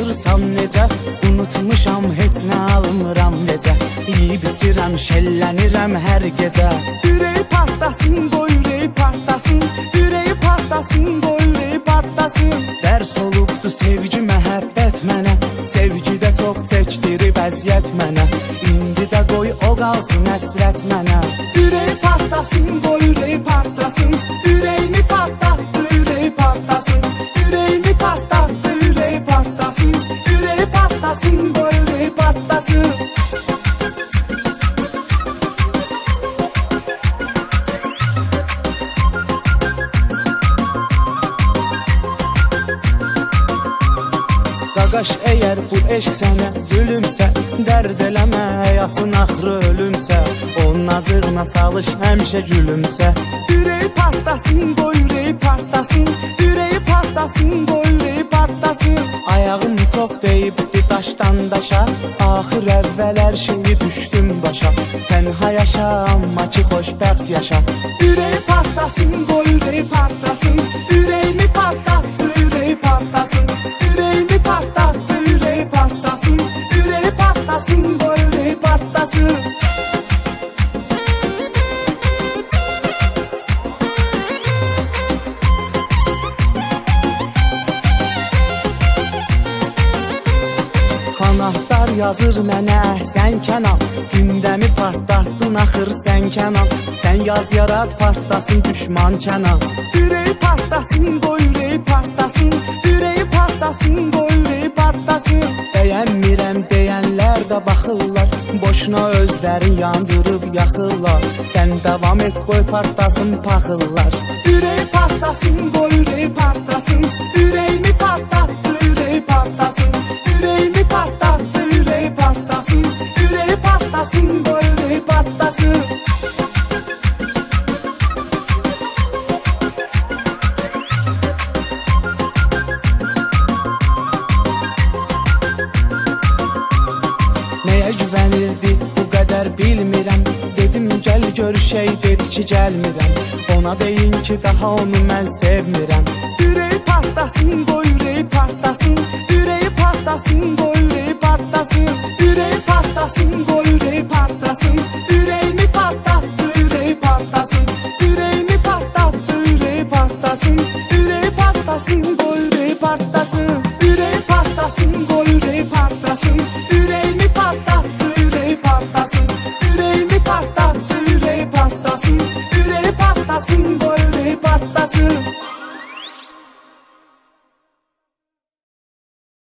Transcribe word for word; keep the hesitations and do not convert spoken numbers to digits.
ayırsan necə, unutmuşam heç nə almıram necə, yiyib bitirəm, şəllənirəm hər gecə. Ürəyi partlasın, qoy ürəyi partlasın, ürəyi partlasın, qoy ürəyi partlasın. Dərs olubdu sevgi, məhəbbət mənə, sevgidə çox çəkdirib əziyyət mənə, indi də qoy o qalsın həsrət mənə. Ürəyi partlasın, qoy ürəyi partlasın, ürəyimi partlatdı, ürəyi partlasın, ürəyimi partlatdı, ürəyi partlasın, ürəyi partlasın, qoy ürəyi partlasın. Qaqaş, əgər bu eşq sənə zülümsə, dərd eləmə, həyatın axırı ölümsə, onun acırına çalış, həmişə gülümsə. Ürəyi partlasın, qoy ürəyi partlasın, ürəyi partlasın, qoy ürəyi partlasın. Ayağım çox deyibdi daşdan daşa, axır əvvəl hər şeyi düşdüm başa, tənha yaşa, amma ki xoşbəxt yaşa. Ürəyi partlasın, qoy ürəyi partlasın, ürəyimi partlatdı, ürəyi partlasın, ürəyimi partlatdı, ürəyi partlasın, ürəyi partlasın, qoy ürəyi partlasın. Qanatlar yazır mənə əhsən Kənan, gündəmi partlatdın axır sən Kənan, sən yaz yarat partlasın düşman Kənan. Ürəyi partlasın, qoy ürəyi partlasın, ürəyi partlasın, qoy ürəyi partlasın. Bəyənmirəm deyənlər də baxırlar, boşuna özlərin yandırıb yaxırlar, sən davam et, qoy partlasın paxıllar. Ürəyi partlasın, qoy ürəyi partlasın, ürəyimi partlatdı, ürəyi partlasın, ürəyimi partlatdı, ürəyi partlasın, ürəyi partlasın, qoy ürəyi partlasın. Nəyə güvənirdi bu qədər bilmirəm, dedim gəl görüşək, dedi ki gəlmirəm, ona deyin ki daha onu mən sevmirəm. Ürəyi partlasın, qoy ürəyi partlasın, ürəyi partlasın, qoy ürəyi partlasın, ürəyi partlasın, qoy ürəyi partlasın, ürəyimi partlatdı, ürəyi partlasın, ürəyimi partlatdı, ürəyi partlasın, ürəyi partlasın, qoy ürəyi partlasın, ürəyi partlasın, qoy ürəyi partlasın, ürəyimi partlatdı, ürəyi partlasın, ürəyimi partlatdı, ürəyi partlasın, ürəyi partlasın, qoy